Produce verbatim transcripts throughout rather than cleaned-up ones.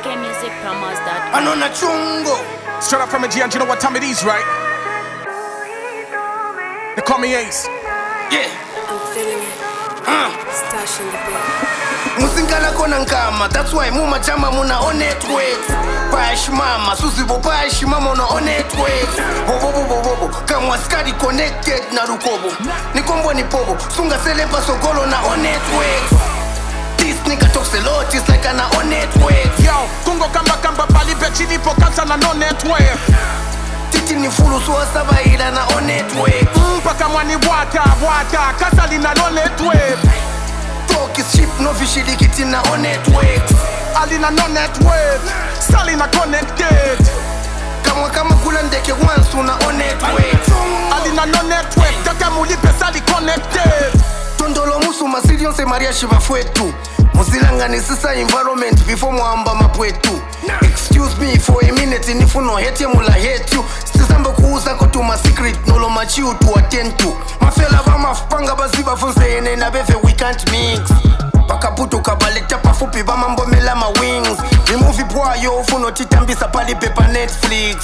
k music promos dot com. Anona chungo. Straight up from a G, and you know what time it is, right? They call me Ace. Yeah. I'm feeling it. Uh. Stash in the bed. Musingana kona nkama. That's why muma chama muna on it with. Pash mama, susibo pash mama una on it with. Bobo bobo bobo. Kamwa skadi connected na rukobo. Nikombo ni pobo. Sunga selepa sokolo na on it with. This nigga talks a lot, it's like an on it with. Yo, Kungo kamba kamba pali pechini pokasa na no network. Titi ni fulu suwa saba ila na on it with. Mpaka mwani wata wata kasa lina no network. Talk is cheap, no vishili kiti na on it with. Alina no network, salina connected. Kamwa kama kula ndeke once una on it with. Alina no network, taka mulipe sali connected. Tondolo musu masilion se maria shiva fwetu. Muzilanga nisisa environment before muamba mapwetu. Excuse me for a minute nifu no hate mula hate you. Stisamba kuuza kotu ma secret nolo machiu to attend to. Mafela vama fpanga baziba funse ene na beve we can't mix. Pakaputo kabaleta pafupi vama mbomela ma wings. Remove boy yo funo titambisa pali pepa Netflix.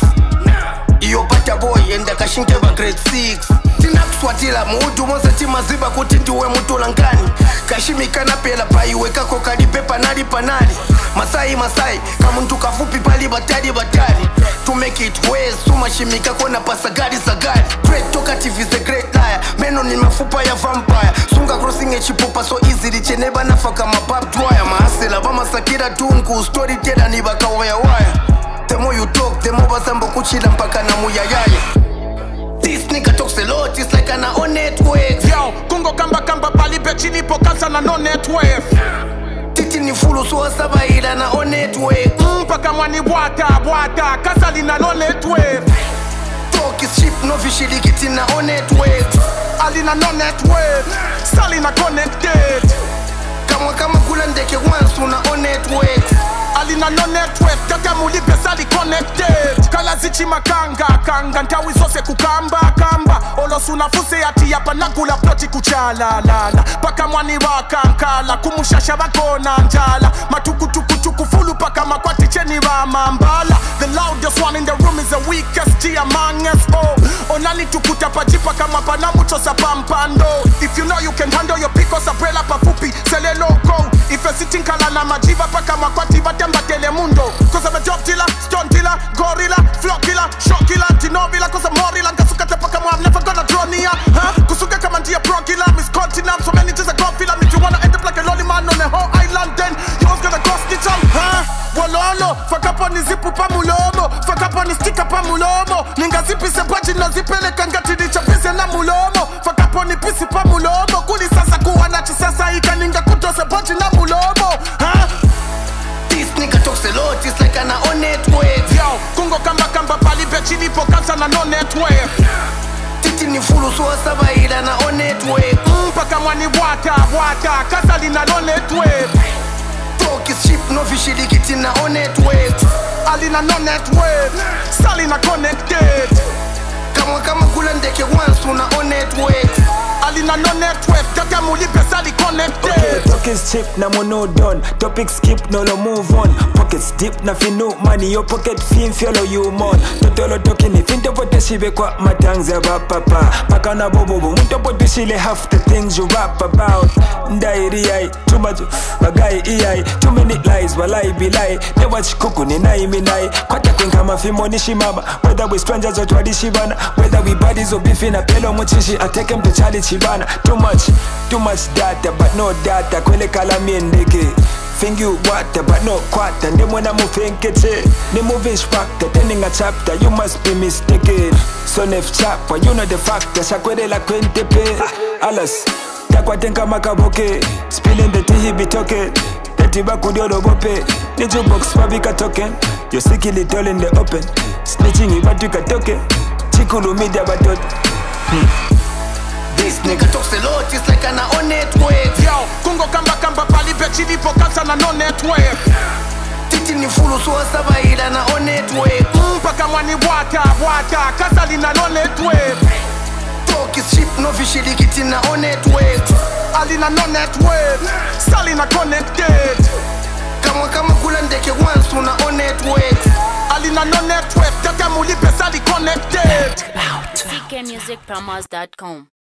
Iyo pata boy enda kashinke ba grade six. Tina kuswatila muudu monsa tima ziba kutindi we mutu langani. Kashimika na pela pai weka kokadi pepa nari panari. Masai masai kamuntu kafupi pali batari batari. To make it ways suma shimika kona pasagari sagari. Great talkative is a great liar. Meno ni mafupa ya vampire. Sunga crossing echipupa so easy licheneba nafaka mapap dwaya. Mahasela vama sakira tunku story tera ni baka waya waya. The more you talk, the more basambo kuchila mpaka na muyayaya. This nigga talks a lot, it's like an on network. Yo, Kungo kamba kamba pali pechini pokasa na no network. Titi ni fulu suwa saba ila na on network. Mpaka mwani wata wata kasa lina no network. Talk is cheap, no vishili kiti na on network. Alina no network, salina connected. Kamwa kama kula ndeke once una on network. Alina no network, taka mulipe sali connected. Kala zichi makanga, kanga ntawi zose kukamba, kamba. Olosu nafuse ati yapa nakula ploti kuchala, lala. Paka mwani wakankala, kumushasha wakona njala. Matukutukutuku fulu paka makwati cheni wa mambala. The loudest one in the room is the weakest G among us all. Onani tukuta pajipa kama panamu chosa pampando. If you know you can handle your pico sabrela pafupi, sele loco. If you're sitting kala na majiva paka makwati vatemba telemundo. Cause I'm a job dealer, stone dealer, gorilla, flock killer, shock killer, tinovilla. Cause I'm morila, nkasukate paka mo, I'm never gonna draw near. Huh? Kusuka kama ndia pro killer, miss continent. So many things I can't feel. If you wanna end up like a lonely man on the whole island, then yours gonna cost it all. Huh? Wololo, fuck up on the zipu pa mulomo. Fuck up on the sticker pa mulomo. Ninga zipi se baji na zipele kangati di chapise na mulomo. Fuck up on the pisi pa mulomo. Kuli sasa kuwa na chisasa ika ninga kutose baji na mulomo. Huh? This nigga talks a lot, it's like an on network. Yo, Kungo kamba kamba pali pechini pokasa na no network. Titi ni fulu suwa saba ila na on network. Mpaka mwani wata wata kasa lina no network. Talk is cheap, no vishili kiti na on network. Alina no network, salina connected. Kamwa kama kula ndeke once una on network. Alina no network, taka mulipe sali connected. Okay, talk is cheap, na mono done. Topic skip, no lo move on. Pockets deep, na finu money. Your pocket fin follow you mon. Totolo talking, if into pote shibe kwa matangza ba papa. Paka na bobo, munto pote shile half the things you rap about. Ndairi ai, too much bagai iai. Too many lies, walai be lie. They watch kuku ni nai mi nai. Kwata kwenka mafimo ni shimama. Whether we strangers or twadi shibana. Whether we buddies or beefing a pelo muchishi. I take him to Charlie Chibana. Too much, too much data, but no data. Kwele kalami ndeke. Think you water, but no quarter. And then when I move in kitchen, they moving factor. Turning a chapter, you must be mistaken. So nef chapa, you know the factor. Shakwede la kwente pe. Alas, takwa tenka makaboke. Spilling the tea he be talking. Tetiba kudiolo bope. The jukebox fabika token. You're sickly tall in the open. Snitching you but you can token. Chikulu media batot. Hmm. This nigga talks a lot, it's like an on network. Yo, Kungo kamba kamba pali pechini pokasa na no network. Titi ni fulu suwa saba ila na on network. Mpaka mwani wata wata kasa lina no network. Talk is cheap, no vishili kiti na on network. Alina no network, salina connected. Kamwa kama kula ndeke once una networks alina no network tata mulipe sali connected C K music promos dot com